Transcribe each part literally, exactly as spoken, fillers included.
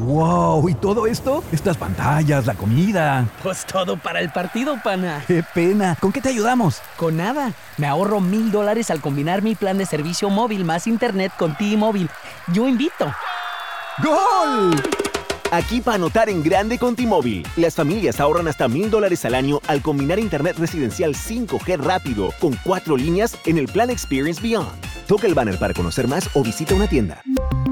¡Wow! ¿Y todo esto? Estas pantallas, la comida. Pues todo para el partido, pana. ¡Qué pena! ¿Con qué te ayudamos? Con nada. Me ahorro mil dólares al combinar mi plan de servicio móvil más internet con T-Mobile. Yo invito. ¡Gol! Aquí para anotar en grande con T-Mobile. Las familias ahorran hasta mil dólares al año al combinar internet residencial cinco G rápido con cuatro líneas en el plan Experience Beyond. Toca el banner para conocer más o visita una tienda.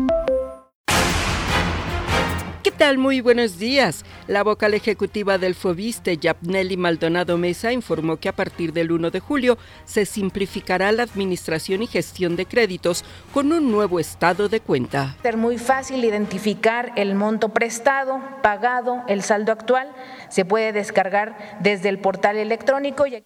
¿Qué tal? Muy buenos días. La vocal ejecutiva del FOBISTE, Yapneli Maldonado Mesa, informó que a partir del primero de julio se simplificará la administración y gestión de créditos con un nuevo estado de cuenta. Es muy fácil identificar el monto prestado, pagado, el saldo actual. Se puede descargar desde el portal electrónico. Y...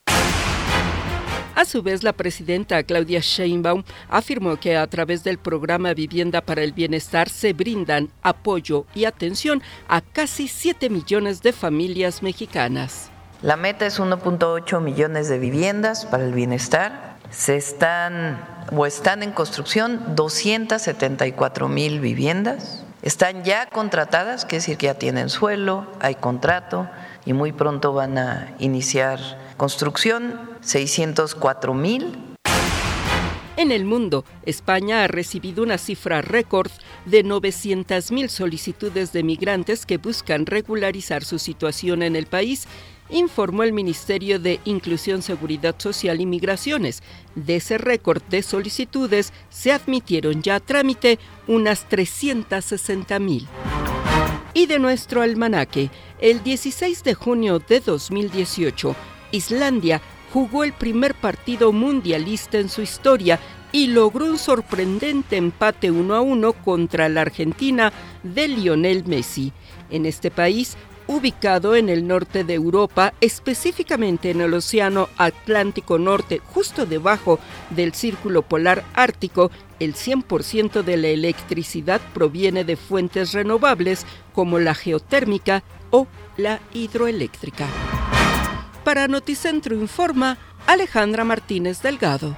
A su vez, la presidenta Claudia Sheinbaum afirmó que a través del programa Vivienda para el Bienestar se brindan apoyo y atención a casi siete millones de familias mexicanas. La meta es uno punto ocho millones de viviendas para el bienestar. Se están o están en construcción doscientas setenta y cuatro mil viviendas. Están ya contratadas, quiere decir que ya tienen suelo, hay contrato y muy pronto van a iniciar construcción, seiscientos cuatro mil. En el mundo, España ha recibido una cifra récord de novecientas mil solicitudes de migrantes que buscan regularizar su situación en el país, informó el Ministerio de Inclusión, Seguridad Social y Migraciones. De ese récord de solicitudes, se admitieron ya a trámite unas trescientas sesenta mil. Y de nuestro almanaque, el dieciséis de junio de dos mil dieciocho, Islandia jugó el primer partido mundialista en su historia y logró un sorprendente empate uno a uno contra la Argentina de Lionel Messi. En este país, ubicado en el norte de Europa, específicamente en el Océano Atlántico Norte, justo debajo del Círculo Polar Ártico, el cien por ciento de la electricidad proviene de fuentes renovables como la geotérmica o la hidroeléctrica. Para Noticentro informa Alejandra Martínez Delgado.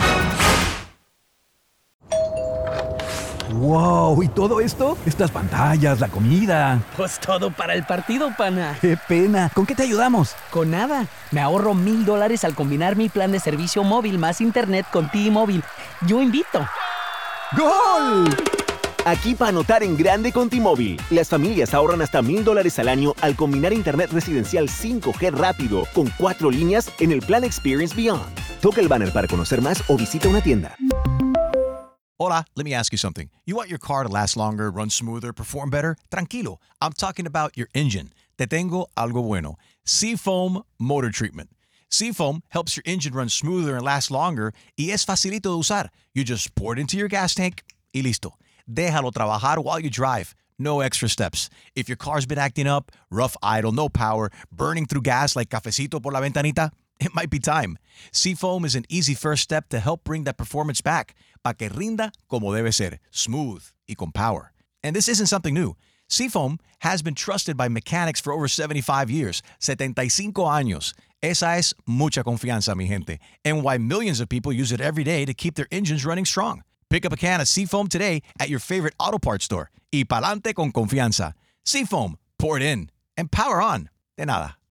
¡Wow! ¿Y todo esto? Estas pantallas, la comida. Pues todo para el partido, pana. ¡Qué pena! ¿Con qué te ayudamos? Con nada. Me ahorro mil dólares al combinar mi plan de servicio móvil más internet con T-Mobile. Yo invito. ¡Gol! Aquí para anotar en grande con T-Mobile. Las familias ahorran hasta mil dólares al año al combinar internet residencial cinco G rápido con cuatro líneas en el plan Experience Beyond. Toca el banner para conocer más o visita una tienda. Hola, let me ask you something. You want your car to last longer, run smoother, perform better? Tranquilo, I'm talking about your engine. Te tengo algo bueno. Seafoam Motor Treatment. Seafoam helps your engine run smoother and last longer y es facilito de usar. You just pour it into your gas tank y listo. Déjalo trabajar while you drive. No extra steps. If your car's been acting up, rough idle, no power, burning through gas like cafecito por la ventanita, it might be time. Seafoam is an easy first step to help bring that performance back, para que rinda como debe ser, smooth y con power. And this isn't something new. Seafoam has been trusted by mechanics for over seventy-five years, setenta y cinco años. Esa es mucha confianza, mi gente, and why millions of people use it every day to keep their engines running strong. Pick up a can of Seafoam today at your favorite auto parts store. Y pa'lante con confianza. Seafoam, pour it in and power on. De nada.